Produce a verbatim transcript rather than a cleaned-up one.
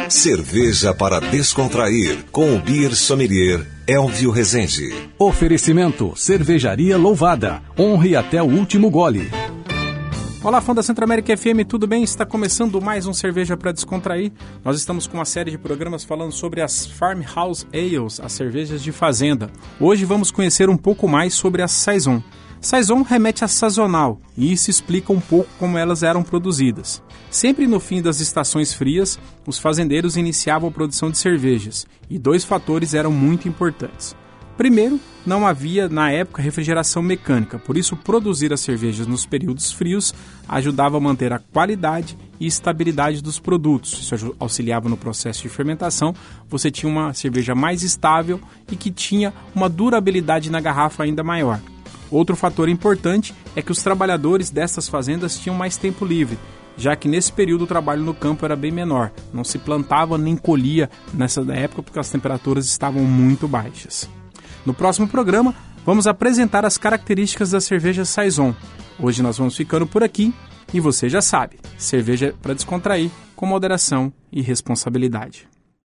Cerveja para descontrair, com o Beer Sommelier Elvio Rezende. Oferecimento, Cervejaria Louvada. Honre até o último gole. Olá, fã da Centro-América F M, tudo bem? Está começando mais um Cerveja para Descontrair. Nós estamos com uma série de programas falando sobre as Farmhouse Ales, as cervejas de fazenda. Hoje vamos conhecer um pouco mais sobre a Saison. Saison remete a sazonal, e isso explica um pouco como elas eram produzidas. Sempre no fim das estações frias, os fazendeiros iniciavam a produção de cervejas, e dois fatores eram muito importantes. Primeiro, não havia na época refrigeração mecânica, por isso produzir as cervejas nos períodos frios ajudava a manter a qualidade e estabilidade dos produtos. Isso auxiliava no processo de fermentação, você tinha uma cerveja mais estável e que tinha uma durabilidade na garrafa ainda maior. Outro fator importante é que os trabalhadores dessas fazendas tinham mais tempo livre, já que nesse período o trabalho no campo era bem menor, não se plantava nem colhia nessa época porque as temperaturas estavam muito baixas. No próximo programa, vamos apresentar as características da cerveja Saison. Hoje nós vamos ficando por aqui e você já sabe, cerveja para descontrair com moderação e responsabilidade.